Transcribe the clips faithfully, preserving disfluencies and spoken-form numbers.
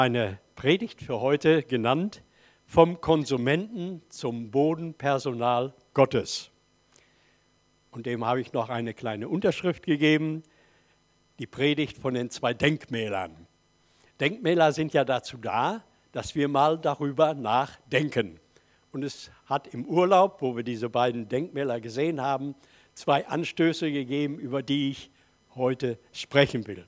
Eine Predigt für heute genannt: Vom Konsumenten zum Bodenpersonal Gottes. Und dem habe ich noch eine kleine Unterschrift gegeben: Die Predigt von den zwei Denkmälern. Denkmäler sind ja dazu da, dass wir mal darüber nachdenken. Und es hat im Urlaub, wo wir diese beiden Denkmäler gesehen haben, zwei Anstöße gegeben, über die ich heute sprechen will.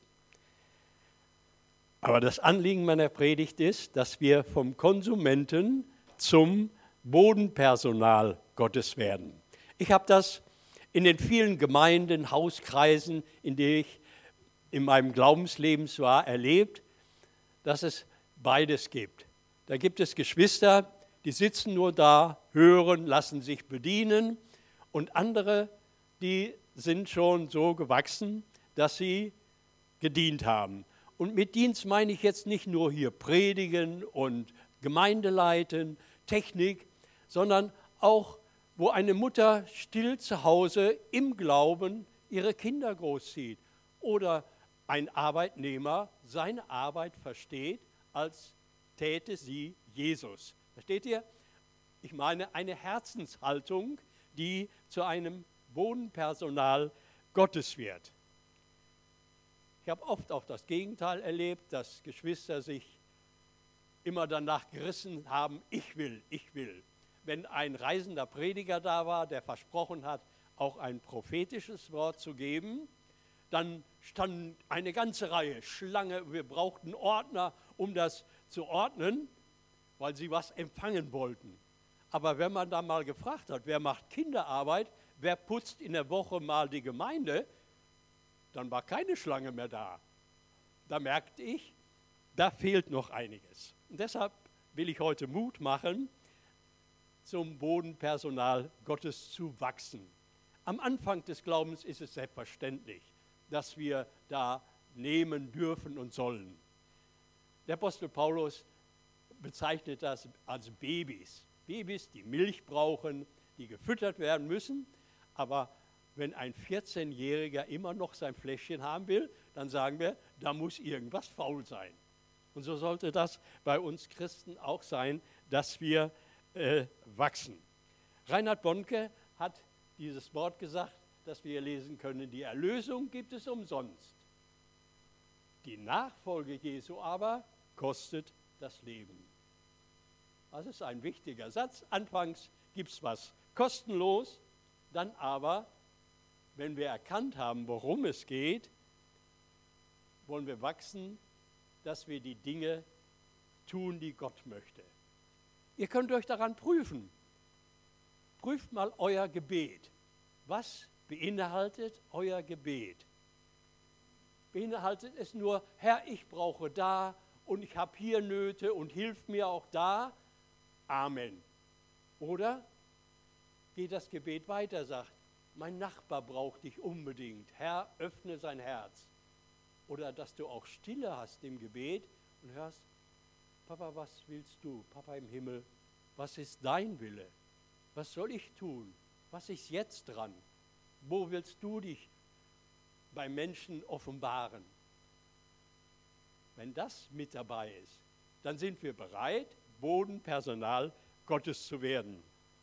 Aber das Anliegen meiner Predigt ist, dass wir vom Konsumenten zum Bodenpersonal Gottes werden. Ich habe das in den vielen Gemeinden, Hauskreisen, in denen ich in meinem Glaubensleben war, erlebt, dass es beides gibt. Da gibt es Geschwister, die sitzen nur da, hören, lassen sich bedienen, und andere, die sind schon so gewachsen, dass sie gedient haben. Und mit Dienst meine ich jetzt nicht nur hier Predigen und Gemeindeleiten, Technik, sondern auch, wo eine Mutter still zu Hause im Glauben ihre Kinder großzieht oder ein Arbeitnehmer seine Arbeit versteht, als täte sie Jesus. Versteht ihr? Ich meine eine Herzenshaltung, die zu einem Bodenpersonal Gottes wird. Ich habe oft auch das Gegenteil erlebt, dass Geschwister sich immer danach gerissen haben: ich will, ich will. Wenn ein reisender Prediger da war, der versprochen hat, auch ein prophetisches Wort zu geben, dann stand eine ganze Reihe, Schlange, wir brauchten Ordner, um das zu ordnen, weil sie was empfangen wollten. Aber wenn man da mal gefragt hat, wer macht Kinderarbeit, wer putzt in der Woche mal die Gemeinde, dann war keine Schlange mehr da. Da merkte ich, da fehlt noch einiges. Und deshalb will ich heute Mut machen, zum Bodenpersonal Gottes zu wachsen. Am Anfang des Glaubens ist es selbstverständlich, dass wir da nehmen dürfen und sollen. Der Apostel Paulus bezeichnet das als Babys. Babys, die Milch brauchen, die gefüttert werden müssen, aber wenn ein vierzehnjähriger immer noch sein Fläschchen haben will, dann sagen wir, da muss irgendwas faul sein. Und so sollte das bei uns Christen auch sein, dass wir äh, wachsen. Reinhard Bonnke hat dieses Wort gesagt, das wir lesen können: Die Erlösung gibt es umsonst. Die Nachfolge Jesu aber kostet das Leben. Das ist ein wichtiger Satz. Anfangs gibt es was kostenlos, dann aber, wenn wir erkannt haben, worum es geht, wollen wir wachsen, dass wir die Dinge tun, die Gott möchte. Ihr könnt euch daran prüfen. Prüft mal euer Gebet. Was beinhaltet euer Gebet? Beinhaltet es nur: Herr, ich brauche da und ich habe hier Nöte und hilf mir auch da? Amen. Oder geht das Gebet weiter, sagt: Mein Nachbar braucht dich unbedingt. Herr, öffne sein Herz. Oder dass du auch Stille hast im Gebet und hörst: Papa, was willst du? Papa im Himmel, was ist dein Wille? Was soll ich tun? Was ist jetzt dran? Wo willst du dich bei Menschen offenbaren? Wenn das mit dabei ist, dann sind wir bereit, Bodenpersonal Gottes zu werden.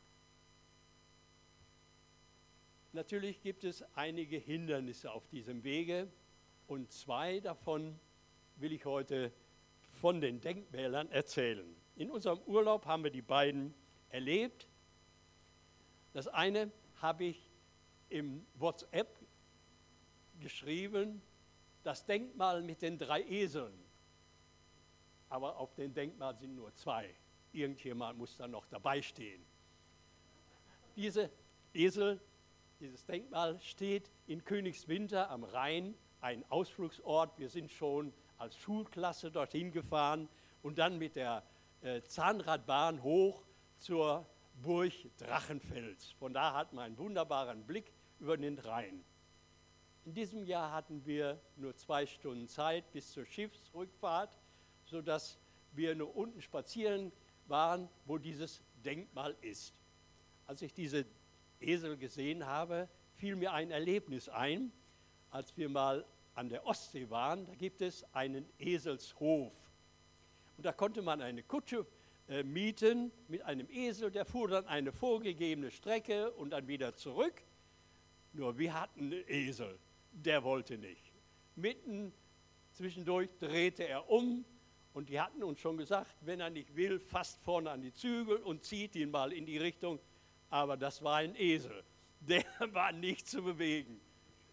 Natürlich gibt es einige Hindernisse auf diesem Wege, und zwei davon will ich heute von den Denkmälern erzählen. In unserem Urlaub haben wir die beiden erlebt. Das eine habe ich im WhatsApp geschrieben: Das Denkmal mit den drei Eseln. Aber auf dem Denkmal sind nur zwei. Irgendjemand muss da noch dabei stehen. Diese Esel, dieses Denkmal steht in Königswinter am Rhein, ein Ausflugsort. Wir sind schon als Schulklasse dorthin gefahren und dann mit der äh, Zahnradbahn hoch zur Burg Drachenfels. Von da hat man einen wunderbaren Blick über den Rhein. In diesem Jahr hatten wir nur zwei Stunden Zeit bis zur Schiffsrückfahrt, sodass wir nur unten spazieren waren, wo dieses Denkmal ist. Als ich diese Esel gesehen habe, fiel mir ein Erlebnis ein, als wir mal an der Ostsee waren. Da gibt es einen Eselshof. Und da konnte man eine Kutsche äh, mieten mit einem Esel, der fuhr dann eine vorgegebene Strecke und dann wieder zurück. Nur wir hatten einen Esel, der wollte nicht. Mitten zwischendurch drehte er um und die hatten uns schon gesagt, wenn er nicht will, fasst vorne an die Zügel und zieht ihn mal in die Richtung. Aber das war ein Esel, der war nicht zu bewegen.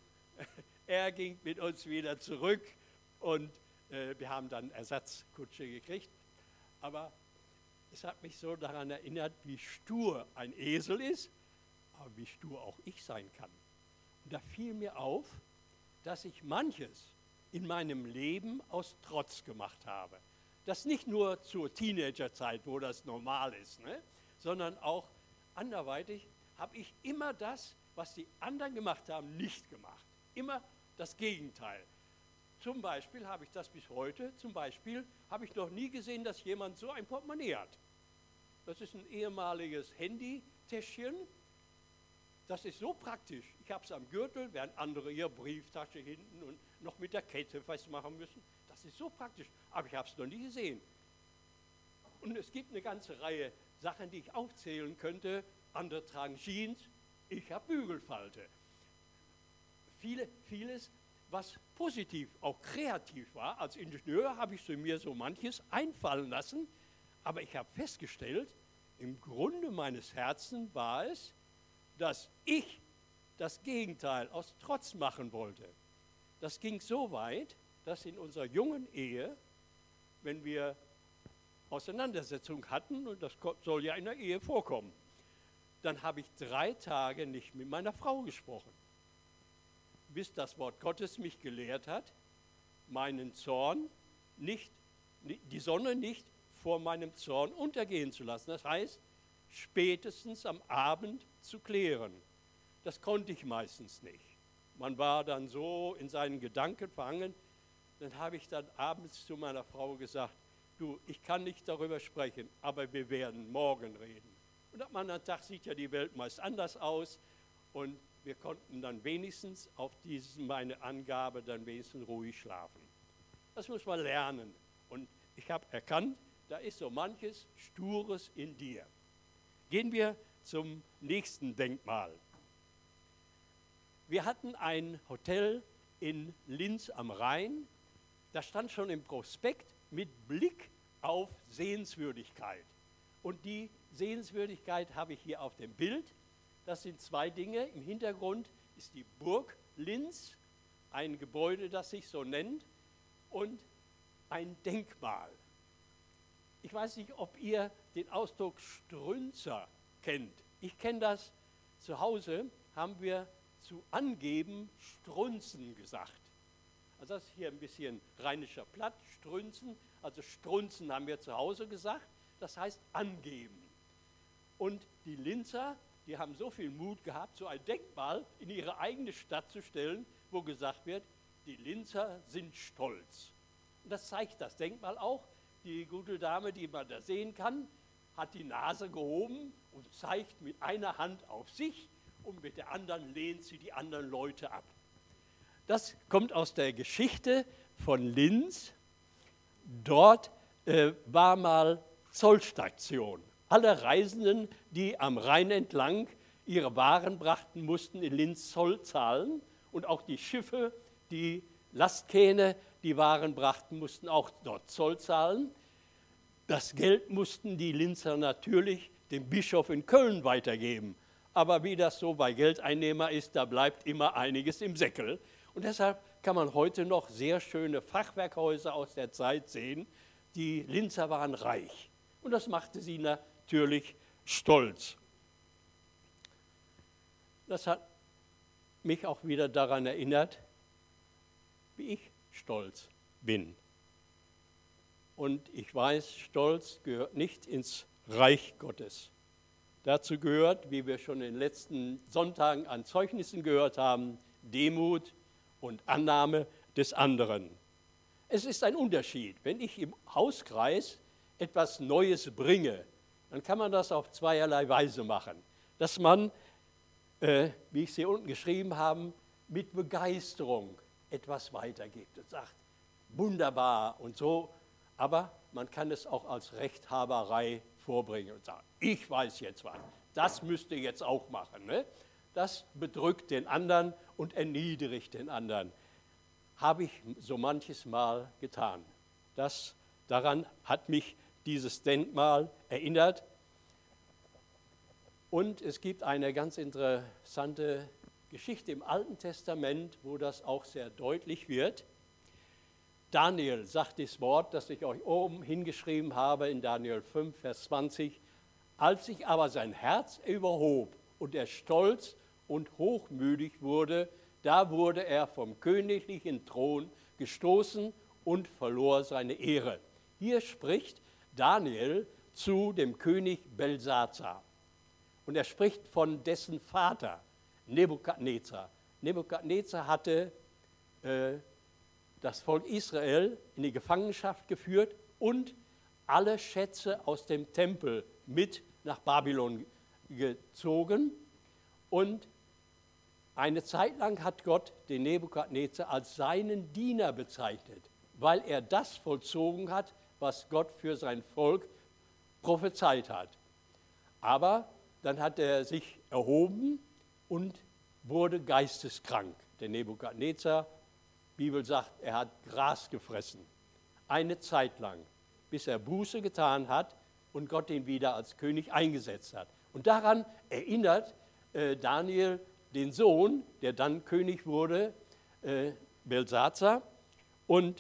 Er ging mit uns wieder zurück und äh, wir haben dann Ersatzkutsche gekriegt. Aber es hat mich so daran erinnert, wie stur ein Esel ist, aber wie stur auch ich sein kann. Und da fiel mir auf, dass ich manches in meinem Leben aus Trotz gemacht habe. Das nicht nur zur Teenagerzeit, wo das normal ist, ne? Sondern auch anderweitig habe ich immer das, was die anderen gemacht haben, nicht gemacht. Immer das Gegenteil. Zum Beispiel habe ich das bis heute, zum Beispiel habe ich noch nie gesehen, dass jemand so ein Portemonnaie hat. Das ist ein ehemaliges Handytäschchen. Das ist so praktisch. Ich habe es am Gürtel, während andere ihre Brieftasche hinten und noch mit der Kette festmachen müssen. Das ist so praktisch, aber ich habe es noch nie gesehen. Und es gibt eine ganze Reihe Sachen, die ich aufzählen könnte. Andere tragen Jeans, ich habe Bügelfalte. Viele, vieles, was positiv, auch kreativ war. Als Ingenieur habe ich so mir so manches einfallen lassen, aber ich habe festgestellt, im Grunde meines Herzens war es, dass ich das Gegenteil aus Trotz machen wollte. Das ging so weit, dass in unserer jungen Ehe, wenn wir Auseinandersetzung hatten, und das soll ja in der Ehe vorkommen, dann habe ich drei Tage nicht mit meiner Frau gesprochen, bis das Wort Gottes mich gelehrt hat, meinen Zorn nicht, die Sonne nicht vor meinem Zorn untergehen zu lassen. Das heißt, spätestens am Abend zu klären. Das konnte ich meistens nicht. Man war dann so in seinen Gedanken verhangen. Dann habe ich dann abends zu meiner Frau gesagt, du, ich kann nicht darüber sprechen, aber wir werden morgen reden. Und am anderen Tag sieht ja die Welt meist anders aus und wir konnten dann wenigstens auf diese, meine Angabe dann wenigstens ruhig schlafen. Das muss man lernen. Und ich habe erkannt, da ist so manches Stures in dir. Gehen wir zum nächsten Denkmal. Wir hatten ein Hotel in Linz am Rhein. Da stand schon im Prospekt mit Blick auf Sehenswürdigkeit. Und die Sehenswürdigkeit habe ich hier auf dem Bild. Das sind zwei Dinge. Im Hintergrund ist die Burg Linz, ein Gebäude, das sich so nennt, und ein Denkmal. Ich weiß nicht, ob ihr den Ausdruck Strünzer kennt. Ich kenne das zu Hause, haben wir zu angeben Strunzen gesagt. Also das ist hier ein bisschen rheinischer Platt, Strunzen. Also Strunzen haben wir zu Hause gesagt, das heißt angeben. Und die Linzer, die haben so viel Mut gehabt, so ein Denkmal in ihre eigene Stadt zu stellen, wo gesagt wird, die Linzer sind stolz. Und das zeigt das Denkmal auch. Die gute Dame, die man da sehen kann, hat die Nase gehoben und zeigt mit einer Hand auf sich und mit der anderen lehnt sie die anderen Leute ab. Das kommt aus der Geschichte von Linz. Dort äh, war mal Zollstation. Alle Reisenden, die am Rhein entlang ihre Waren brachten, mussten in Linz Zoll zahlen. Und auch die Schiffe, die Lastkähne, die Waren brachten, mussten auch dort Zoll zahlen. Das Geld mussten die Linzer natürlich dem Bischof in Köln weitergeben. Aber wie das so bei Geldeinnehmern ist, da bleibt immer einiges im Säckel. Und deshalb kann man heute noch sehr schöne Fachwerkhäuser aus der Zeit sehen. Die Linzer waren reich. Und das machte sie natürlich stolz. Das hat mich auch wieder daran erinnert, wie ich stolz bin. Und ich weiß, Stolz gehört nicht ins Reich Gottes. Dazu gehört, wie wir schon in den letzten Sonntagen an Zeugnissen gehört haben, Demut und Annahme des anderen. Es ist ein Unterschied. Wenn ich im Hauskreis etwas Neues bringe, dann kann man das auf zweierlei Weise machen. Dass man, äh, wie ich es hier unten geschrieben habe, mit Begeisterung etwas weitergibt und sagt, wunderbar und so. Aber man kann es auch als Rechthaberei vorbringen und sagen, ich weiß jetzt was, das müsst ihr jetzt auch machen. Ne? Das bedrückt den anderen und erniedrigt den anderen. Habe ich so manches Mal getan. Das, daran hat mich dieses Denkmal erinnert. Und es gibt eine ganz interessante Geschichte im Alten Testament, wo das auch sehr deutlich wird. Daniel sagt das Wort, das ich euch oben hingeschrieben habe in Daniel fünf, Vers zwanzig. Als sich aber sein Herz überhob und er stolz und hochmütig wurde, da wurde er vom königlichen Thron gestoßen und verlor seine Ehre. Hier spricht Daniel zu dem König Belsazar. Und er spricht von dessen Vater, Nebukadnezar. Nebukadnezar hatte äh, das Volk Israel in die Gefangenschaft geführt und alle Schätze aus dem Tempel mit nach Babylon gezogen. Und eine Zeit lang hat Gott den Nebukadnezar als seinen Diener bezeichnet, weil er das vollzogen hat, was Gott für sein Volk prophezeit hat. Aber dann hat er sich erhoben und wurde geisteskrank. Der Nebukadnezar, die Bibel sagt, er hat Gras gefressen. Eine Zeit lang, bis er Buße getan hat und Gott ihn wieder als König eingesetzt hat. Und daran erinnert äh, Daniel den Sohn, der dann König wurde, äh, Belsazar, und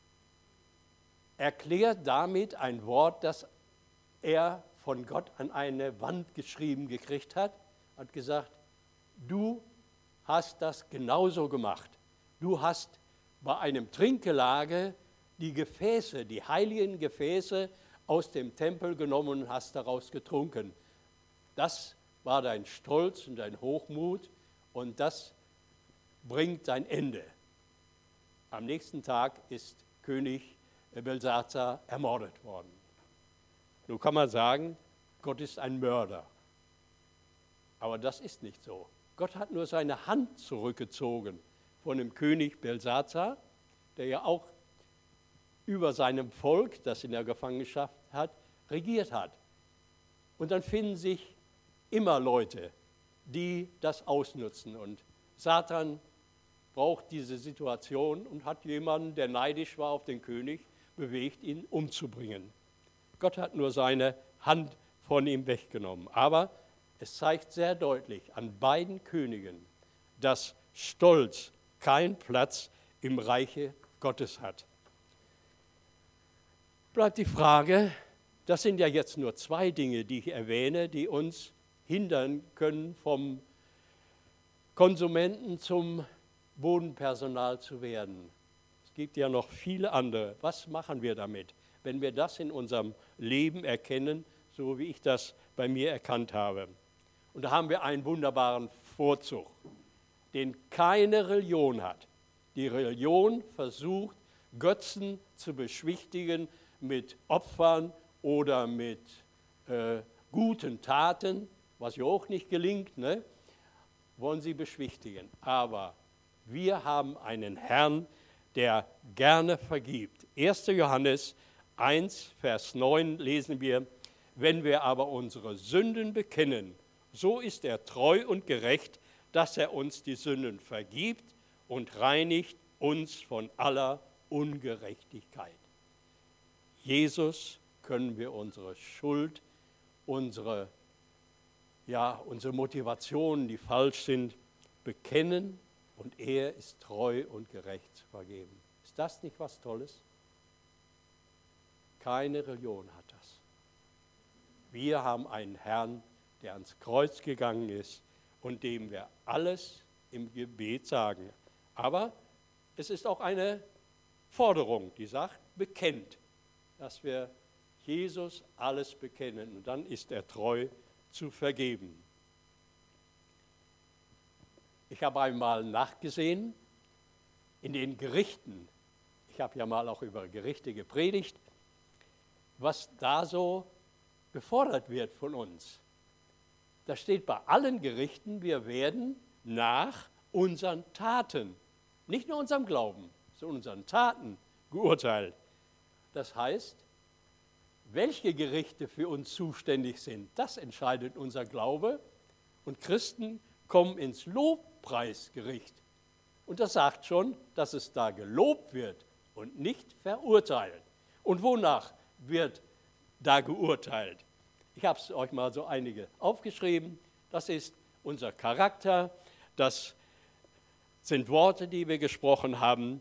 erklärt damit ein Wort, das er von Gott an eine Wand geschrieben gekriegt hat, hat gesagt, du hast das genauso gemacht. Du hast bei einem Trinkgelage die Gefäße, die heiligen Gefäße aus dem Tempel genommen und hast daraus getrunken. Das war dein Stolz und dein Hochmut und das bringt dein Ende. Am nächsten Tag ist König Belsazar ermordet worden. Nun kann man sagen, Gott ist ein Mörder. Aber das ist nicht so. Gott hat nur seine Hand zurückgezogen von dem König Belsazar, der ja auch über seinem Volk, das in der Gefangenschaft hat, regiert hat. Und dann finden sich immer Leute, die das ausnutzen. Und Satan braucht diese Situation und hat jemanden, der neidisch war auf den König, bewegt, ihn umzubringen. Gott hat nur seine Hand von ihm weggenommen. Aber es zeigt sehr deutlich an beiden Königen, dass Stolz keinen Platz im Reiche Gottes hat. Bleibt die Frage, das sind ja jetzt nur zwei Dinge, die ich erwähne, die uns hindern können, vom Konsumenten zum Bodenpersonal zu werden. Es gibt ja noch viele andere. Was machen wir damit, wenn wir das in unserem Leben erkennen, so wie ich das bei mir erkannt habe? Und da haben wir einen wunderbaren Vorzug, den keine Religion hat. Die Religion versucht, Götzen zu beschwichtigen mit Opfern oder mit äh, guten Taten, was ja auch nicht gelingt, ne? Wollen sie beschwichtigen. Aber wir haben einen Herrn, der gerne vergibt. erster Johannes eins, Vers neun lesen wir, wenn wir aber unsere Sünden bekennen, so ist er treu und gerecht, dass er uns die Sünden vergibt und reinigt uns von aller Ungerechtigkeit. Jesus können wir unsere Schuld, unsere, ja, unsere Motivationen, die falsch sind, bekennen und er ist treu und gerecht zu vergeben. Ist das nicht was Tolles? Keine Religion hat das. Wir haben einen Herrn, der ans Kreuz gegangen ist und dem wir alles im Gebet sagen. Aber es ist auch eine Forderung, die sagt, bekennt, dass wir Jesus alles bekennen und dann ist er treu zu vergeben. Ich habe einmal nachgesehen in den Gerichten, ich habe ja mal auch über Gerichte gepredigt, was da so gefordert wird von uns. Da steht bei allen Gerichten, wir werden nach unseren Taten, nicht nur unserem Glauben, sondern unseren Taten geurteilt. Das heißt, welche Gerichte für uns zuständig sind, das entscheidet unser Glaube. Und Christen kommen ins Lobpreisgericht. Und das sagt schon, dass es da gelobt wird und nicht verurteilt. Und wonach wird da geurteilt? Ich habe es euch mal so einige aufgeschrieben. Das ist unser Charakter, das sind Worte, die wir gesprochen haben,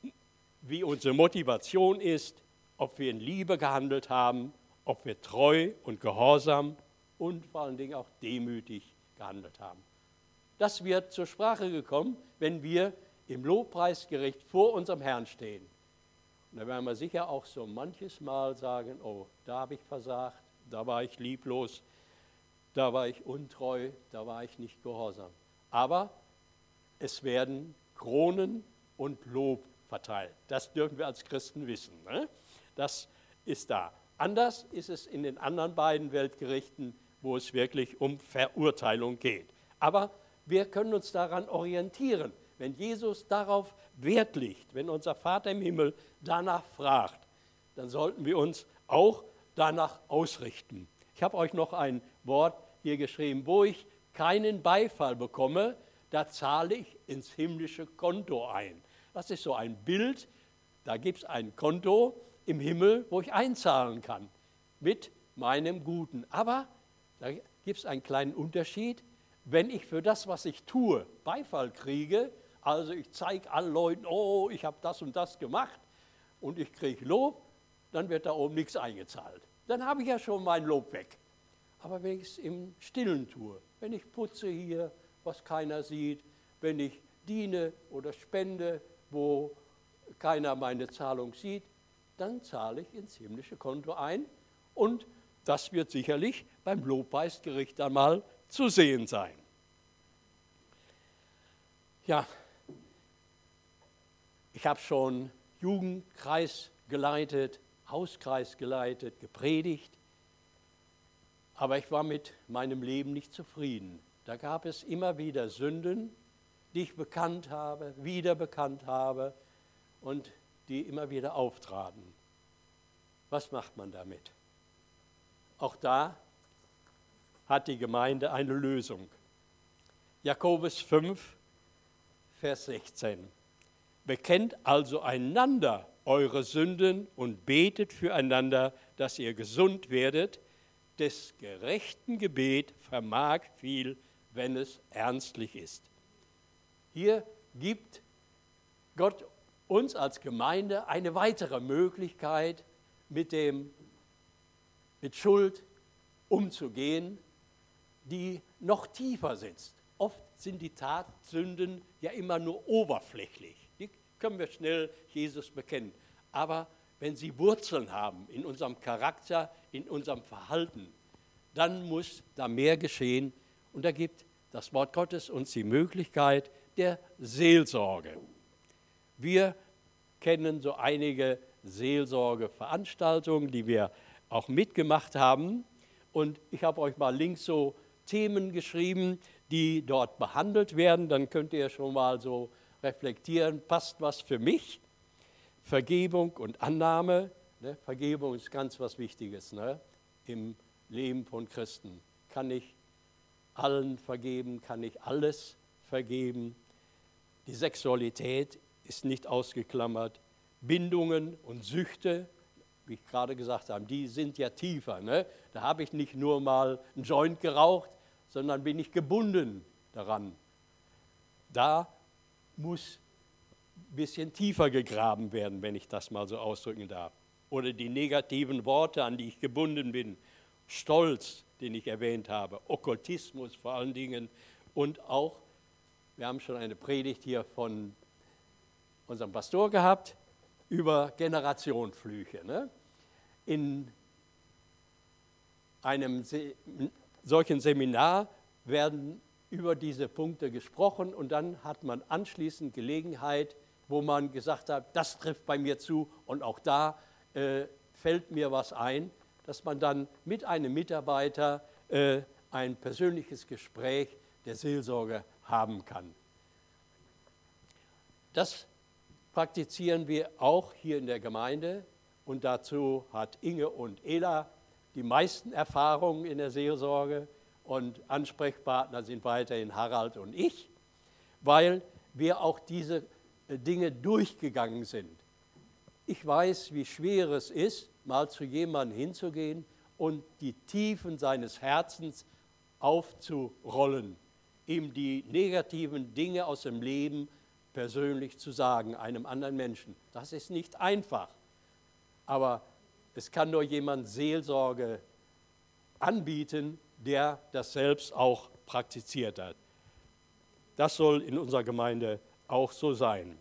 wie unsere Motivation ist, ob wir in Liebe gehandelt haben, ob wir treu und gehorsam und vor allen Dingen auch demütig gehandelt haben. Das wird zur Sprache gekommen, wenn wir im Lobpreisgericht vor unserem Herrn stehen. Und da werden wir sicher auch so manches Mal sagen, oh, da habe ich versagt, da war ich lieblos, da war ich untreu, da war ich nicht gehorsam. Aber es werden Kronen und Lob verteilt. Das dürfen wir als Christen wissen. Ne? Das ist da. Anders ist es in den anderen beiden Weltgerichten, wo es wirklich um Verurteilung geht. Aber wir können uns daran orientieren. Wenn Jesus darauf Wert legt, wenn unser Vater im Himmel danach fragt, dann sollten wir uns auch danach ausrichten. Ich habe euch noch ein Wort hier geschrieben, wo ich keinen Beifall bekomme, da zahle ich ins himmlische Konto ein. Das ist so ein Bild, da gibt es ein Konto im Himmel, wo ich einzahlen kann mit meinem Guten. Aber da gibt es einen kleinen Unterschied. Wenn ich für das, was ich tue, Beifall kriege, also ich zeige allen Leuten, oh, ich habe das und das gemacht und ich kriege Lob, dann wird da oben nichts eingezahlt. Dann habe ich ja schon mein Lob weg. Aber wenn ich es im Stillen tue, wenn ich putze hier, was keiner sieht, wenn ich diene oder spende, wo keiner meine Zahlung sieht, dann zahle ich ins himmlische Konto ein und das wird sicherlich beim Lobpreisgericht einmal zu sehen sein. Ja, ich habe schon Jugendkreis geleitet, Hauskreis geleitet, gepredigt, aber ich war mit meinem Leben nicht zufrieden. Da gab es immer wieder Sünden, die ich bekannt habe, wieder bekannt habe und die immer wieder auftraten. Was macht man damit? Auch da hat die Gemeinde eine Lösung. Jakobus fünf, Vers sechzehn. Bekennt also einander eure Sünden und betet füreinander, dass ihr gesund werdet. Des gerechten Gebet vermag viel, wenn es ernstlich ist. Hier gibt Gott uns als Gemeinde eine weitere Möglichkeit, mit, dem, mit Schuld umzugehen, die noch tiefer sitzt. Oft sind die Tatsünden ja immer nur oberflächlich. Die können wir schnell Jesus bekennen. Aber wenn sie Wurzeln haben in unserem Charakter, in unserem Verhalten, dann muss da mehr geschehen. Und da gibt das Wort Gottes uns die Möglichkeit der Seelsorge. Wir kennen so einige Seelsorgeveranstaltungen, die wir auch mitgemacht haben. Und ich habe euch mal links so Themen geschrieben, die dort behandelt werden. Dann könnt ihr schon mal so reflektieren, passt was für mich? Vergebung und Annahme. Ne? Vergebung ist ganz was Wichtiges, ne? Im Leben von Christen. Kann ich allen vergeben? Kann ich alles vergeben? Die Sexualität ist nicht ausgeklammert. Bindungen und Süchte, wie ich gerade gesagt habe, die sind ja tiefer. Ne? Da habe ich nicht nur mal einen Joint geraucht, sondern bin ich gebunden daran. Da muss ein bisschen tiefer gegraben werden, wenn ich das mal so ausdrücken darf. Oder die negativen Worte, an die ich gebunden bin. Stolz, den ich erwähnt habe. Okkultismus vor allen Dingen. Und auch, wir haben schon eine Predigt hier von unserem Pastor gehabt, über Generationenflüche. Ne? In einem Se- solchen Seminar werden über diese Punkte gesprochen und dann hat man anschließend Gelegenheit, wo man gesagt hat, das trifft bei mir zu und auch da äh, fällt mir was ein, dass man dann mit einem Mitarbeiter äh, ein persönliches Gespräch der Seelsorge haben kann. Das praktizieren wir auch hier in der Gemeinde Und dazu hat Inge und Ela die meisten Erfahrungen in der Seelsorge und Ansprechpartner sind weiterhin Harald und ich, weil wir auch diese Dinge durchgegangen sind. Ich weiß, wie schwer es ist, mal zu jemandem hinzugehen und die Tiefen seines Herzens aufzurollen, ihm die negativen Dinge aus dem Leben persönlich zu sagen, einem anderen Menschen. Das ist nicht einfach, aber es kann nur jemand Seelsorge anbieten, der das selbst auch praktiziert hat. Das soll in unserer Gemeinde auch so sein.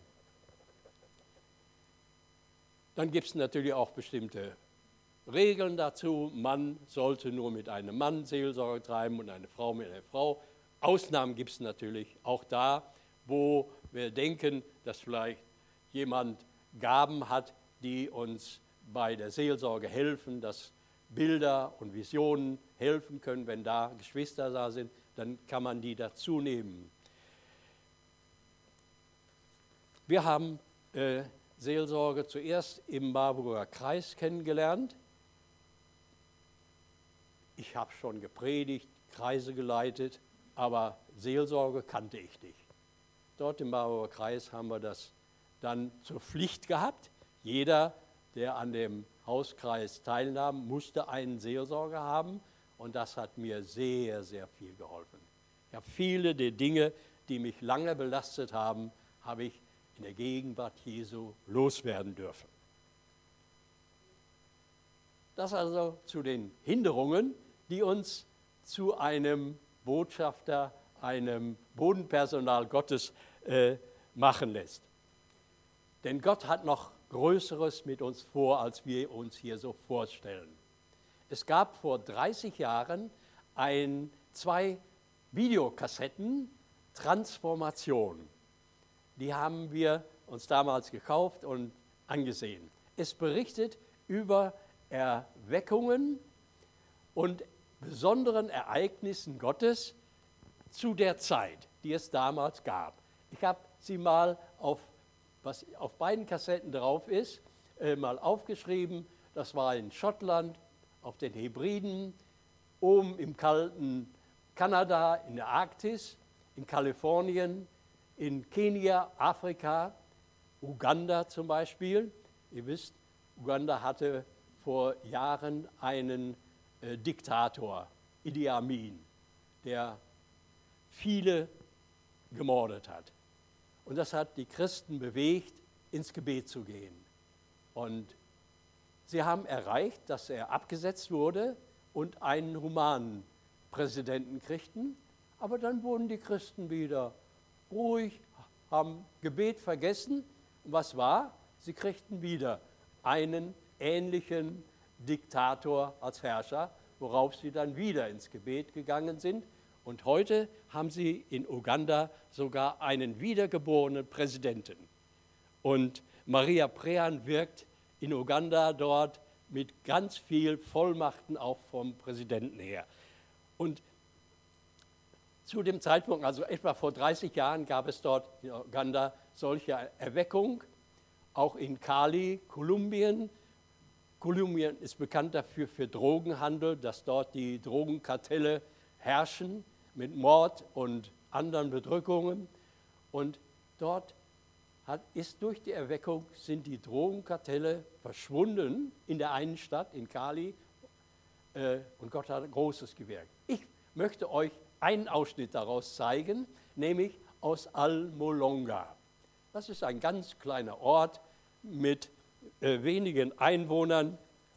Dann gibt es natürlich auch bestimmte Regeln dazu. Mann sollte nur mit einem Mann Seelsorge treiben und eine Frau mit einer Frau. Ausnahmen gibt es natürlich auch da, wo wir denken, dass vielleicht jemand Gaben hat, die uns bei der Seelsorge helfen, dass Bilder und Visionen helfen können. Wenn da Geschwister da sind, dann kann man die dazu nehmen. Wir haben äh, Seelsorge zuerst im Marburger Kreis kennengelernt. Ich habe schon gepredigt, Kreise geleitet, aber Seelsorge kannte ich nicht. Dort im Marburger Kreis haben wir das dann zur Pflicht gehabt. Jeder, der an dem Hauskreis teilnahm, musste einen Seelsorger haben und das hat mir sehr, sehr viel geholfen. Ich habe viele der Dinge, die mich lange belastet haben, habe ich in der Gegenwart Jesu loswerden dürfen. Das also zu den Hinderungen, die uns zu einem Botschafter, einem Bodenpersonal Gottes äh, machen lässt. Denn Gott hat noch Größeres mit uns vor, als wir uns hier so vorstellen. Es gab vor dreißig Jahren ein, zwei Videokassetten, Transformation. Die haben wir uns damals gekauft und angesehen. Es berichtet über Erweckungen und besonderen Ereignissen Gottes zu der Zeit, die es damals gab. Ich habe sie mal auf, was auf beiden Kassetten drauf ist, äh, mal aufgeschrieben. Das war in Schottland, auf den Hebriden, oben im kalten Kanada, in der Arktis, in Kalifornien, in Kenia, Afrika, Uganda zum Beispiel. Ihr wisst, Uganda hatte vor Jahren einen äh, Diktator, Idi Amin, der viele gemordet hat. Und das hat die Christen bewegt, ins Gebet zu gehen. Und sie haben erreicht, dass er abgesetzt wurde und einen humanen Präsidenten kriegten. Aber dann wurden die Christen wieder ruhig, haben Gebet vergessen. Und was war? Sie kriegten wieder einen ähnlichen Diktator als Herrscher, worauf sie dann wieder ins Gebet gegangen sind. Und heute haben sie in Uganda sogar einen wiedergeborenen Präsidenten. Und Maria Prean wirkt in Uganda dort mit ganz viel Vollmachten auch vom Präsidenten her. Und zu dem Zeitpunkt, also etwa vor dreißig Jahren, gab es dort in Uganda solche Erweckung, auch in Cali, Kolumbien. Kolumbien ist bekannt dafür für Drogenhandel, dass dort die Drogenkartelle herrschen mit Mord und anderen Bedrückungen. Und dort hat, ist durch die Erweckung sind die Drogenkartelle verschwunden in der einen Stadt, in Cali. Äh, und Gott hat Großes gewirkt. Ich möchte euch einen Ausschnitt daraus zeigen, nämlich aus Almolonga. Das ist ein ganz kleiner Ort mit äh, wenigen Einwohnern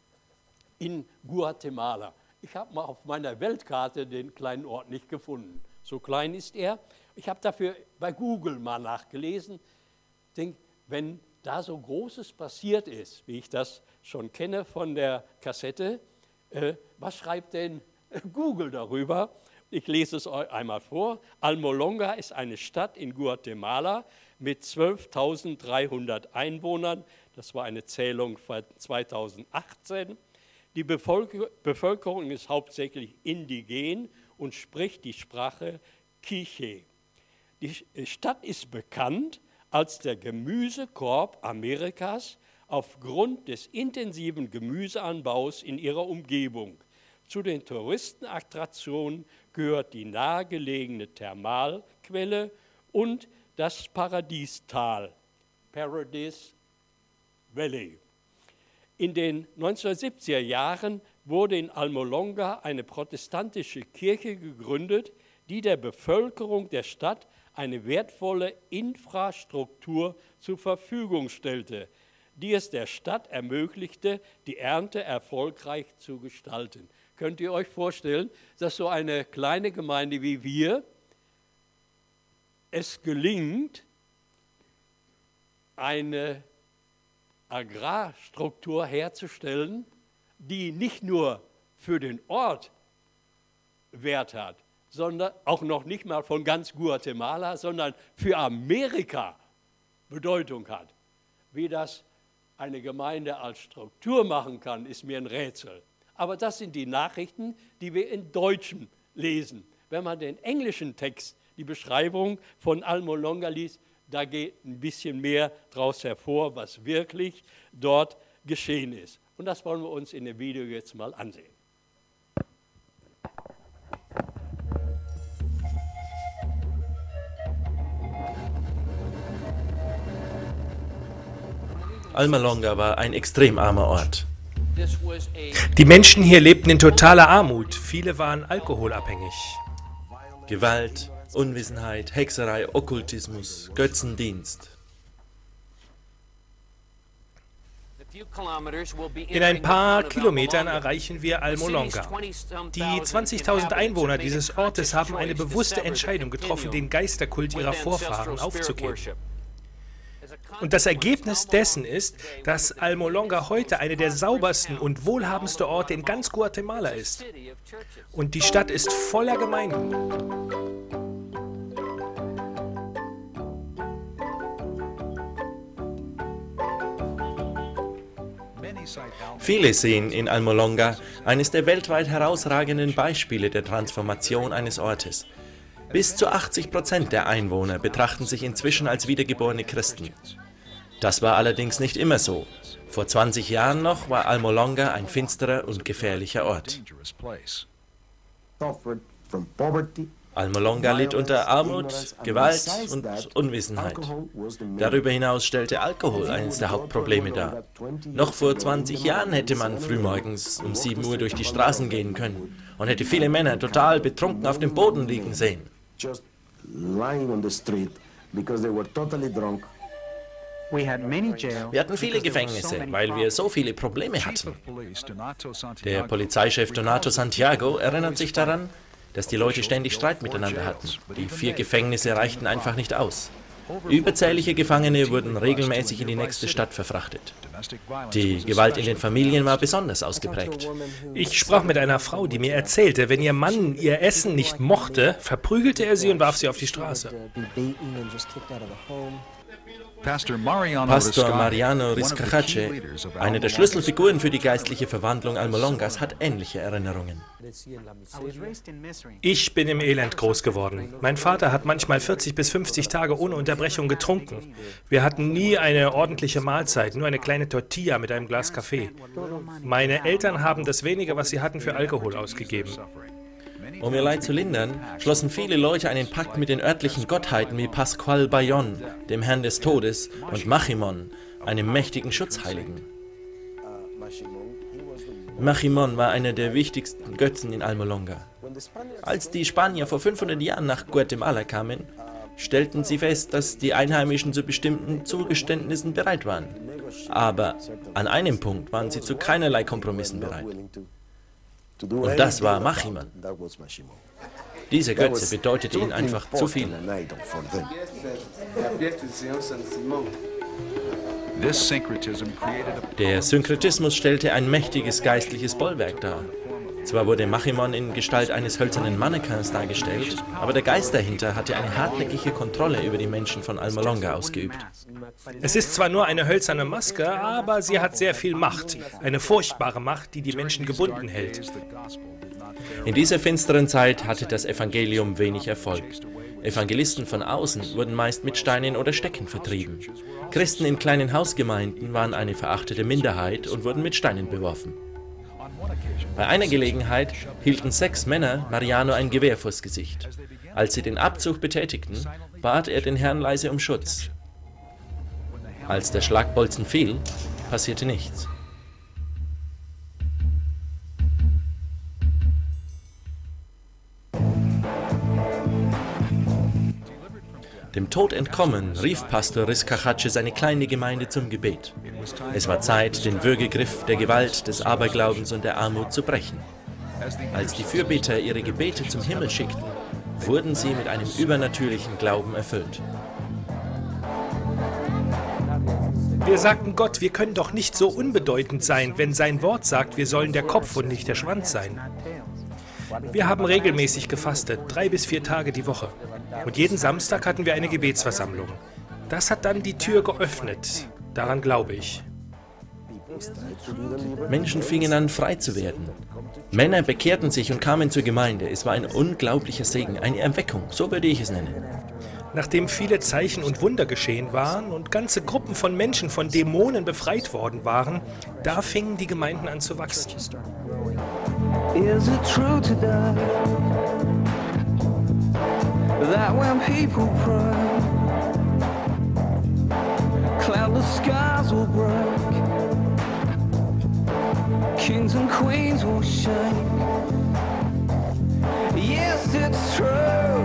in Guatemala. Ich habe mal auf meiner Weltkarte den kleinen Ort nicht gefunden. So klein ist er. Ich habe dafür bei Google mal nachgelesen. Ich denke, wenn da so Großes passiert ist, wie ich das schon kenne von der Kassette, äh, was schreibt denn Google darüber? Ich lese es euch einmal vor. Almolonga ist eine Stadt in Guatemala mit zwölftausenddreihundert Einwohnern. Das war eine Zählung von zweitausendachtzehn. Die Bevölkerung ist hauptsächlich indigen und spricht die Sprache Quiché. Die Stadt ist bekannt als der Gemüsekorb Amerikas, aufgrund des intensiven Gemüseanbaus in ihrer Umgebung. Zu den Touristenattraktionen gehört die nahegelegene Thermalquelle und das Paradiestal, Paradise Valley. In den neunzehnhundertsiebziger Jahren wurde in Almolonga eine protestantische Kirche gegründet, die der Bevölkerung der Stadt eine wertvolle Infrastruktur zur Verfügung stellte, die es der Stadt ermöglichte, die Ernte erfolgreich zu gestalten. Könnt ihr euch vorstellen, dass so eine kleine Gemeinde wie wir es gelingt, eine Agrarstruktur herzustellen, die nicht nur für den Ort Wert hat, sondern auch noch nicht mal von ganz Guatemala, sondern für Amerika Bedeutung hat. Wie das eine Gemeinde als Struktur machen kann, ist mir ein Rätsel. Aber das sind die Nachrichten, die wir in Deutschem lesen. Wenn man den englischen Text, die Beschreibung von Almolonga liest, da geht ein bisschen mehr daraus hervor, was wirklich dort geschehen ist. Und das wollen wir uns in dem Video jetzt mal ansehen. Almolonga war ein extrem armer Ort. Die Menschen hier lebten in totaler Armut. Viele waren alkoholabhängig. Gewalt, Unwissenheit, Hexerei, Okkultismus, Götzendienst. In ein paar Kilometern erreichen wir Almolonga. Die zwanzigtausend Einwohner dieses Ortes haben eine bewusste Entscheidung getroffen, den Geisterkult ihrer Vorfahren aufzugeben. Und das Ergebnis dessen ist, dass Almolonga heute einer der saubersten und wohlhabendsten Orte in ganz Guatemala ist. Und die Stadt ist voller Gemeinden. Viele sehen in Almolonga eines der weltweit herausragenden Beispiele der Transformation eines Ortes. Bis zu achtzig Prozent der Einwohner betrachten sich inzwischen als wiedergeborene Christen. Das war allerdings nicht immer so. Vor zwanzig Jahren noch war Almolonga ein finsterer und gefährlicher Ort. Almolonga litt unter Armut, Gewalt und Unwissenheit. Darüber hinaus stellte Alkohol eines der Hauptprobleme dar. Noch vor zwanzig Jahren hätte man frühmorgens um sieben Uhr durch die Straßen gehen können und hätte viele Männer total betrunken auf dem Boden liegen sehen. Wir hatten viele Gefängnisse, weil wir so viele Probleme hatten. Der Polizeichef Donato Santiago erinnert sich daran, dass die Leute ständig Streit miteinander hatten. Die vier Gefängnisse reichten einfach nicht aus. Überzählige Gefangene wurden regelmäßig in die nächste Stadt verfrachtet. Die Gewalt in den Familien war besonders ausgeprägt. Ich sprach mit einer Frau, die mir erzählte, wenn ihr Mann ihr Essen nicht mochte, verprügelte er sie und warf sie auf die Straße. Pastor Mariano Riscajache, eine der Schlüsselfiguren für die geistliche Verwandlung Almolongas, hat ähnliche Erinnerungen. Ich bin im Elend groß geworden. Mein Vater hat manchmal vierzig bis fünfzig Tage ohne Unterbrechung getrunken. Wir hatten nie eine ordentliche Mahlzeit, nur eine kleine Tortilla mit einem Glas Kaffee. Meine Eltern haben das wenige, was sie hatten, für Alkohol ausgegeben. Um ihr Leid zu lindern, schlossen viele Leute einen Pakt mit den örtlichen Gottheiten wie Pascual Bayon, dem Herrn des Todes, und Machimon, einem mächtigen Schutzheiligen. Machimon war einer der wichtigsten Götzen in Almolonga. Als die Spanier vor fünfhundert Jahren nach Guatemala kamen, stellten sie fest, dass die Einheimischen zu bestimmten Zugeständnissen bereit waren. Aber an einem Punkt waren sie zu keinerlei Kompromissen bereit. Und das war Machimon. Diese Götze bedeutete ihnen einfach zu viel. Der Synkretismus stellte ein mächtiges geistliches Bollwerk dar. Zwar wurde Machimon in Gestalt eines hölzernen Mannequins dargestellt, aber der Geist dahinter hatte eine hartnäckige Kontrolle über die Menschen von Almolonga ausgeübt. Es ist zwar nur eine hölzerne Maske, aber sie hat sehr viel Macht. Eine furchtbare Macht, die die Menschen gebunden hält. In dieser finsteren Zeit hatte das Evangelium wenig Erfolg. Evangelisten von außen wurden meist mit Steinen oder Stecken vertrieben. Christen in kleinen Hausgemeinden waren eine verachtete Minderheit und wurden mit Steinen beworfen. Bei einer Gelegenheit hielten sechs Männer Mariano ein Gewehr vors Gesicht. Als sie den Abzug betätigten, bat er den Herrn leise um Schutz. Als der Schlagbolzen fiel, passierte nichts. Dem Tod entkommen, rief Pastor Riscajache seine kleine Gemeinde zum Gebet. Es war Zeit, den Würgegriff der Gewalt, des Aberglaubens und der Armut zu brechen. Als die Fürbitter ihre Gebete zum Himmel schickten, wurden sie mit einem übernatürlichen Glauben erfüllt. Wir sagten Gott, wir können doch nicht so unbedeutend sein, wenn sein Wort sagt, wir sollen der Kopf und nicht der Schwanz sein. Wir haben regelmäßig gefastet, drei bis vier Tage die Woche. Und jeden Samstag hatten wir eine Gebetsversammlung. Das hat dann die Tür geöffnet. Daran glaube ich. Menschen fingen an, frei zu werden. Männer bekehrten sich und kamen zur Gemeinde. Es war ein unglaublicher Segen, eine Erweckung, so würde ich es nennen. Nachdem viele Zeichen und Wunder geschehen waren und ganze Gruppen von Menschen von Dämonen befreit worden waren, da fingen die Gemeinden an zu wachsen. Is it true today that when people pray, cloudless skies will break, kings and queens will shake? Yes, it's true,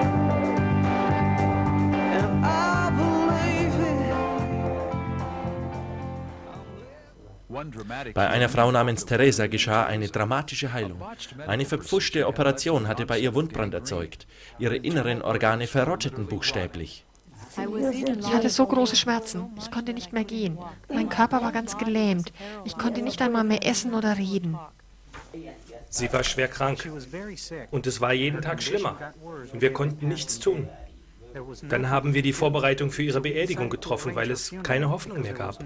and I believe it. Bei einer Frau namens Teresa geschah eine dramatische Heilung. Eine verpfuschte Operation hatte bei ihr Wundbrand erzeugt. Ihre inneren Organe verrotteten buchstäblich. Ich hatte so große Schmerzen. Ich konnte nicht mehr gehen. Mein Körper war ganz gelähmt. Ich konnte nicht einmal mehr essen oder reden. Sie war schwer krank. Und es war jeden Tag schlimmer. Und wir konnten nichts tun. Dann haben wir die Vorbereitung für ihre Beerdigung getroffen, weil es keine Hoffnung mehr gab.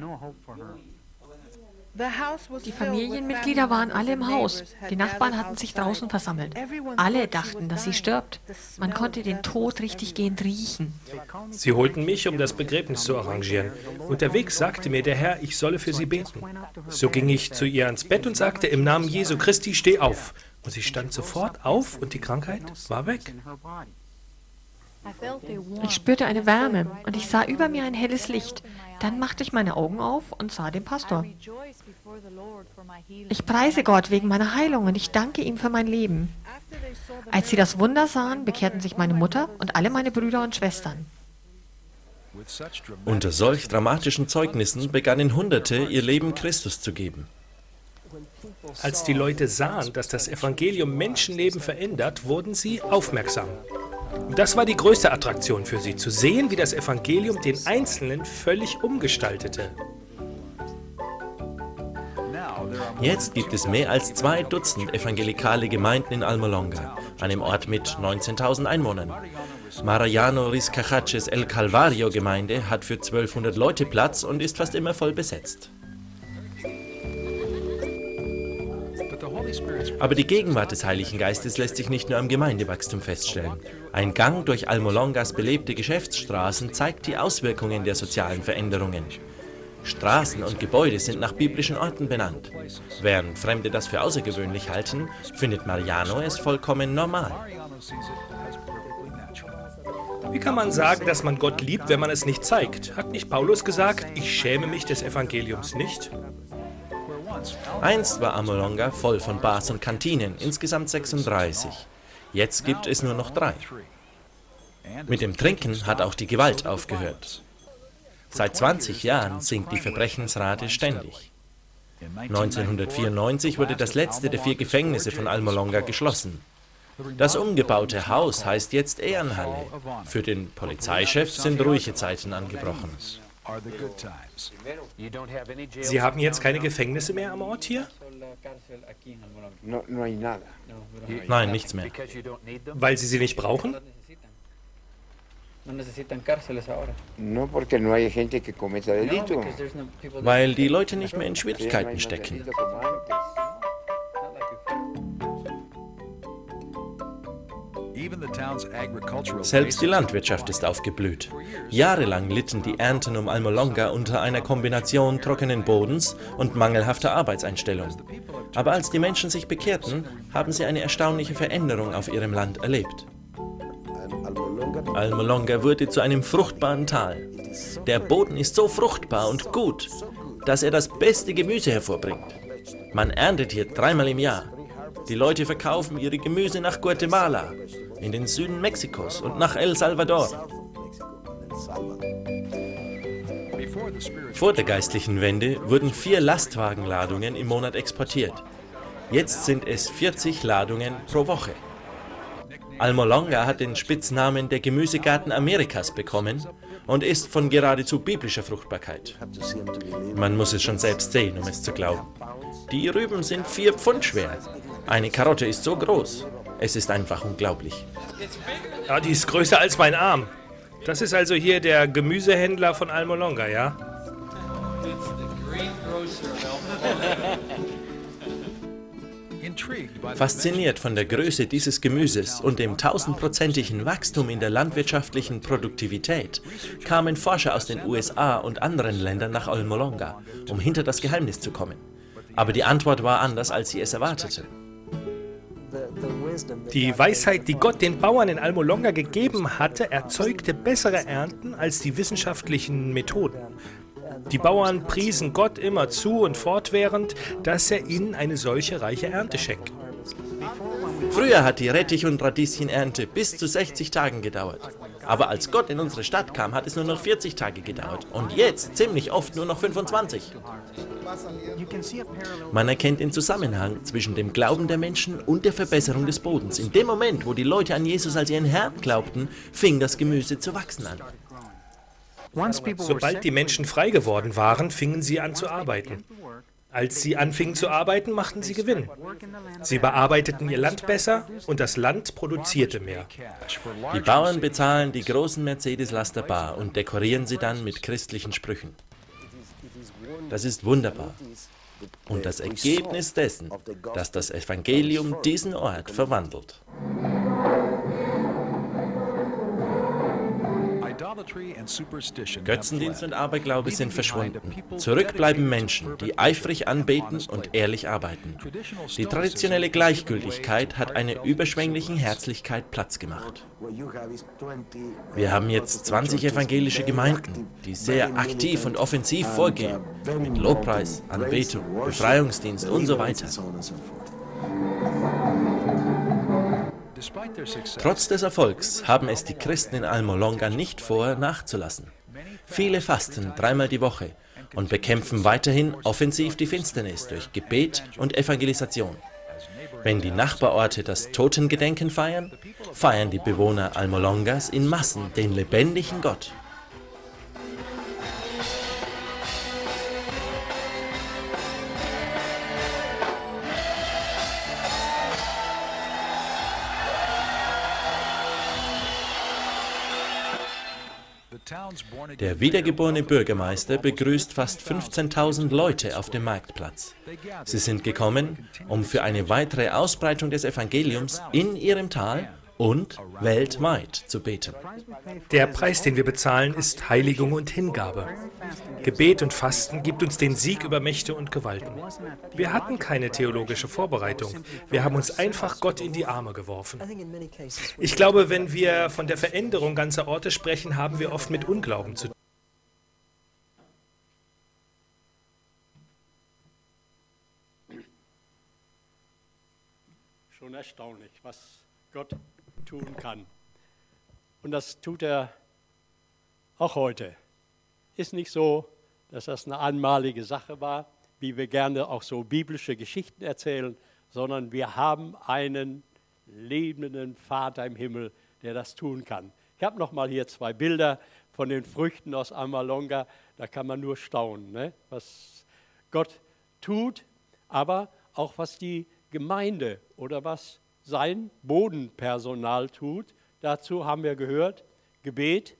Die Familienmitglieder waren alle im Haus. Die Nachbarn hatten sich draußen versammelt. Alle dachten, dass sie stirbt. Man konnte den Tod richtiggehend riechen. Sie holten mich, um das Begräbnis zu arrangieren. Unterwegs sagte mir der Herr, ich solle für sie beten. So ging ich zu ihr ans Bett und sagte, im Namen Jesu Christi, steh auf. Und sie stand sofort auf und die Krankheit war weg. Ich spürte eine Wärme und ich sah über mir ein helles Licht. Dann machte ich meine Augen auf und sah den Pastor. Ich preise Gott wegen meiner Heilung und ich danke ihm für mein Leben. Als sie das Wunder sahen, bekehrten sich meine Mutter und alle meine Brüder und Schwestern. Unter solch dramatischen Zeugnissen begannen Hunderte, ihr Leben Christus zu geben. Als die Leute sahen, dass das Evangelium Menschenleben verändert, wurden sie aufmerksam. Das war die größte Attraktion für sie, zu sehen, wie das Evangelium den Einzelnen völlig umgestaltete. Jetzt gibt es mehr als zwei Dutzend evangelikale Gemeinden in Almolonga, einem Ort mit neunzehntausend Einwohnern. Mariano Riscajaches El Calvario Gemeinde hat für zwölfhundert Leute Platz und ist fast immer voll besetzt. Aber die Gegenwart des Heiligen Geistes lässt sich nicht nur am Gemeindewachstum feststellen. Ein Gang durch Almolongas belebte Geschäftsstraßen zeigt die Auswirkungen der sozialen Veränderungen. Straßen und Gebäude sind nach biblischen Orten benannt. Während Fremde das für außergewöhnlich halten, findet Mariano es vollkommen normal. Wie kann man sagen, dass man Gott liebt, wenn man es nicht zeigt? Hat nicht Paulus gesagt, ich schäme mich des Evangeliums nicht? Einst war Almolonga voll von Bars und Kantinen, insgesamt sechsunddreißig. Jetzt gibt es nur noch drei. Mit dem Trinken hat auch die Gewalt aufgehört. Seit zwanzig Jahren sinkt die Verbrechensrate ständig. neunzehnhundertvierundneunzig wurde das letzte der vier Gefängnisse von Almolonga geschlossen. Das umgebaute Haus heißt jetzt Ehrenhalle. Für den Polizeichef sind ruhige Zeiten angebrochen. Sie haben jetzt keine Gefängnisse mehr am Ort hier? No, no hay nada. Nein, nichts mehr. Weil Sie sie nicht brauchen? No, porque no hay gente que cometa delito. Weil die Leute nicht mehr in Schwierigkeiten stecken. Selbst die Landwirtschaft ist aufgeblüht. Jahrelang litten die Ernten um Almolonga unter einer Kombination trockenen Bodens und mangelhafter Arbeitseinstellung. Aber als die Menschen sich bekehrten, haben sie eine erstaunliche Veränderung auf ihrem Land erlebt. Almolonga wurde zu einem fruchtbaren Tal. Der Boden ist so fruchtbar und gut, dass er das beste Gemüse hervorbringt. Man erntet hier dreimal im Jahr. Die Leute verkaufen ihre Gemüse nach Guatemala, in den Süden Mexikos und nach El Salvador. Vor der geistlichen Wende wurden vier Lastwagenladungen im Monat exportiert. Jetzt sind es vierzig Ladungen pro Woche. Almolonga hat den Spitznamen der Gemüsegarten Amerikas bekommen und ist von geradezu biblischer Fruchtbarkeit. Man muss es schon selbst sehen, um es zu glauben. Die Rüben sind vier Pfund schwer. Eine Karotte ist so groß. Es ist einfach unglaublich. Ja, die ist größer als mein Arm. Das ist also hier der Gemüsehändler von Almolonga, ja? Fasziniert von der Größe dieses Gemüses und dem tausendprozentigen Wachstum in der landwirtschaftlichen Produktivität kamen Forscher aus den U S A und anderen Ländern nach Almolonga, um hinter das Geheimnis zu kommen. Aber die Antwort war anders, als sie es erwarteten. Die Weisheit, die Gott den Bauern in Almolonga gegeben hatte, erzeugte bessere Ernten als die wissenschaftlichen Methoden. Die Bauern priesen Gott immer zu und fortwährend, dass er ihnen eine solche reiche Ernte schenkt. Früher hat die Rettich- und Radieschenernte bis zu sechzig Tagen gedauert. Aber als Gott in unsere Stadt kam, hat es nur noch vierzig Tage gedauert. Und jetzt ziemlich oft nur noch fünfundzwanzig. Man erkennt den Zusammenhang zwischen dem Glauben der Menschen und der Verbesserung des Bodens. In dem Moment, wo die Leute an Jesus als ihren Herrn glaubten, fing das Gemüse zu wachsen an. Sobald die Menschen frei geworden waren, fingen sie an zu arbeiten. Als sie anfingen zu arbeiten, machten sie Gewinn. Sie bearbeiteten ihr Land besser und das Land produzierte mehr. Die Bauern bezahlen die großen Mercedes-Laster bar und dekorieren sie dann mit christlichen Sprüchen. Das ist wunderbar. Und das Ergebnis dessen, dass das Evangelium diesen Ort verwandelt. Götzendienst und Aberglaube sind verschwunden. Zurück bleiben Menschen, die eifrig anbeten und ehrlich arbeiten. Die traditionelle Gleichgültigkeit hat einer überschwänglichen Herzlichkeit Platz gemacht. Wir haben jetzt zwanzig evangelische Gemeinden, die sehr aktiv und offensiv vorgehen, mit Lobpreis, Anbetung, Befreiungsdienst und so weiter. Trotz des Erfolgs haben es die Christen in Almolonga nicht vor, nachzulassen. Viele fasten dreimal die Woche und bekämpfen weiterhin offensiv die Finsternis durch Gebet und Evangelisation. Wenn die Nachbarorte das Totengedenken feiern, feiern die Bewohner Almolongas in Massen den lebendigen Gott. Der wiedergeborene Bürgermeister begrüßt fast fünfzehntausend Leute auf dem Marktplatz. Sie sind gekommen, um für eine weitere Ausbreitung des Evangeliums in ihrem Tal und weltweit zu beten. Der Preis, den wir bezahlen, ist Heiligung und Hingabe. Gebet und Fasten gibt uns den Sieg über Mächte und Gewalten. Wir hatten keine theologische Vorbereitung. Wir haben uns einfach Gott in die Arme geworfen. Ich glaube, wenn wir von der Veränderung ganzer Orte sprechen, haben wir oft mit Unglauben zu tun. Schon erstaunlich, was Gott tun kann. Und das tut er auch heute. Ist nicht so, dass das eine einmalige Sache war, wie wir gerne auch so biblische Geschichten erzählen, sondern wir haben einen lebenden Vater im Himmel, der das tun kann. Ich habe noch mal hier zwei Bilder von den Früchten aus Almolonga. da kann man nur staunen, ne? Was Gott tut, aber auch was die Gemeinde oder was sein Bodenpersonal tut. Dazu haben wir gehört, Gebet,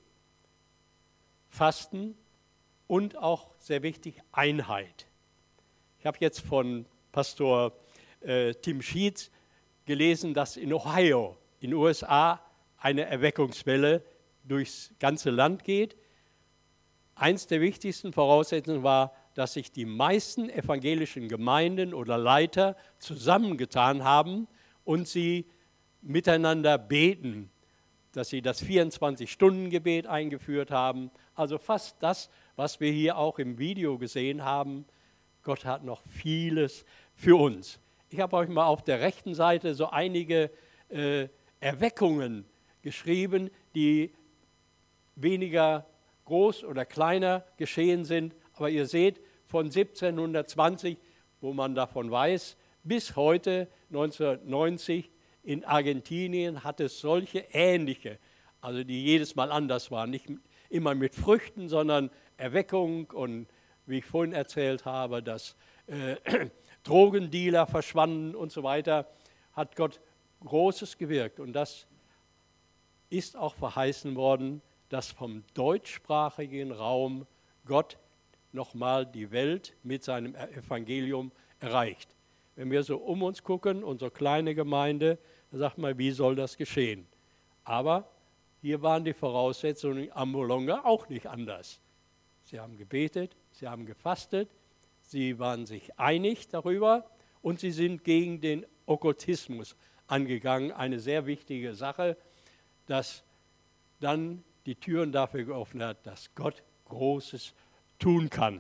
Fasten und auch sehr wichtig, Einheit. Ich habe jetzt von Pastor äh, Tim Sheets gelesen, dass in Ohio, in den U S A, eine Erweckungswelle durchs ganze Land geht. Eins der wichtigsten Voraussetzungen war, dass sich die meisten evangelischen Gemeinden oder Leiter zusammengetan haben und sie miteinander beten, dass sie das vierundzwanzig-Stunden-Gebet eingeführt haben. Also fast das, was wir hier auch im Video gesehen haben. Gott hat noch vieles für uns. Ich habe euch mal auf der rechten Seite so einige äh, Erweckungen geschrieben, die weniger groß oder kleiner geschehen sind. Aber ihr seht, von siebzehnhundertzwanzig, wo man davon weiß, bis heute, neunzehnhundertneunzig, in Argentinien hat es solche ähnliche, also die jedes Mal anders waren. Nicht immer mit Früchten, sondern Erweckung und, wie ich vorhin erzählt habe, dass äh, Drogendealer verschwanden und so weiter, hat Gott Großes gewirkt. Und das ist auch verheißen worden, dass vom deutschsprachigen Raum Gott nochmal die Welt mit seinem Evangelium erreicht. Wenn wir so um uns gucken, unsere kleine Gemeinde, dann sagt man, wie soll das geschehen? Aber hier waren die Voraussetzungen in Amolonga auch nicht anders. Sie haben gebetet, sie haben gefastet, sie waren sich einig darüber und sie sind gegen den Okkultismus angegangen. Eine sehr wichtige Sache, dass dann die Türen dafür geöffnet hat, dass Gott Großes tun kann.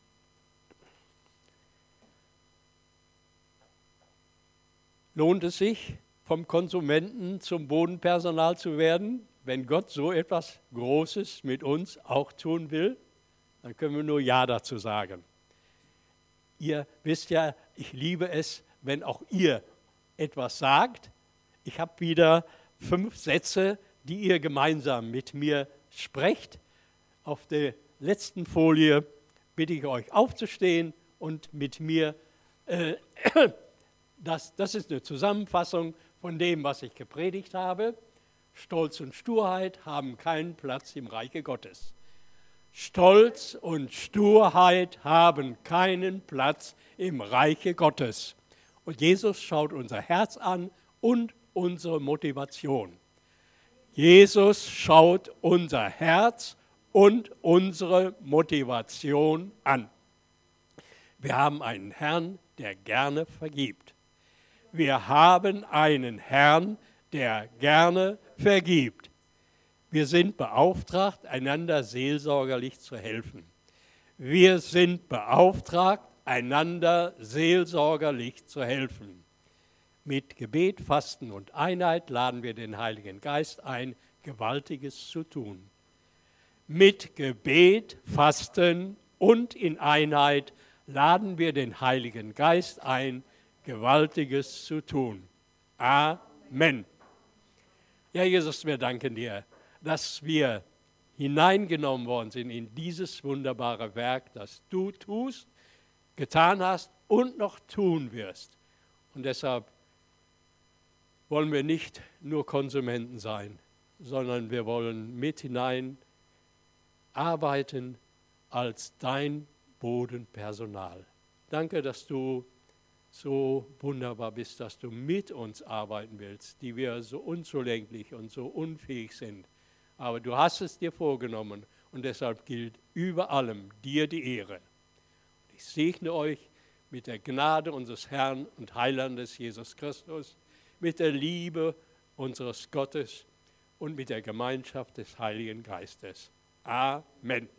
Lohnt es sich, vom Konsumenten zum Bodenpersonal zu werden, wenn Gott so etwas Großes mit uns auch tun will? Dann können wir nur Ja dazu sagen. Ihr wisst ja, ich liebe es, wenn auch ihr etwas sagt. Ich habe wieder fünf Sätze, die ihr gemeinsam mit mir sprecht. Auf der letzten Folie bitte ich euch aufzustehen und mit mir, äh, das, das ist eine Zusammenfassung von dem, was ich gepredigt habe. Stolz und Sturheit haben keinen Platz im Reiche Gottes. Stolz und Sturheit haben keinen Platz im Reiche Gottes. Und Jesus schaut unser Herz an und unsere Motivation. Jesus schaut unser Herz und unsere Motivation an. Wir haben einen Herrn, der gerne vergibt. Wir haben einen Herrn, der gerne vergibt. Wir sind beauftragt, einander seelsorgerlich zu helfen. Wir sind beauftragt, einander seelsorgerlich zu helfen. Mit Gebet, Fasten und Einheit laden wir den Heiligen Geist ein, Gewaltiges zu tun. Mit Gebet, Fasten und in Einheit laden wir den Heiligen Geist ein, Gewaltiges zu tun. Amen. Ja, Jesus, wir danken dir, dass wir hineingenommen worden sind in dieses wunderbare Werk, das du tust, getan hast und noch tun wirst. Und deshalb wollen wir nicht nur Konsumenten sein, sondern wir wollen mit hinein arbeiten als dein Bodenpersonal. Danke, dass du so wunderbar bist, dass du mit uns arbeiten willst, die wir so unzulänglich und so unfähig sind. Aber du hast es dir vorgenommen und deshalb gilt über allem dir die Ehre. Ich segne euch mit der Gnade unseres Herrn und Heilandes Jesus Christus, mit der Liebe unseres Gottes und mit der Gemeinschaft des Heiligen Geistes. Amen.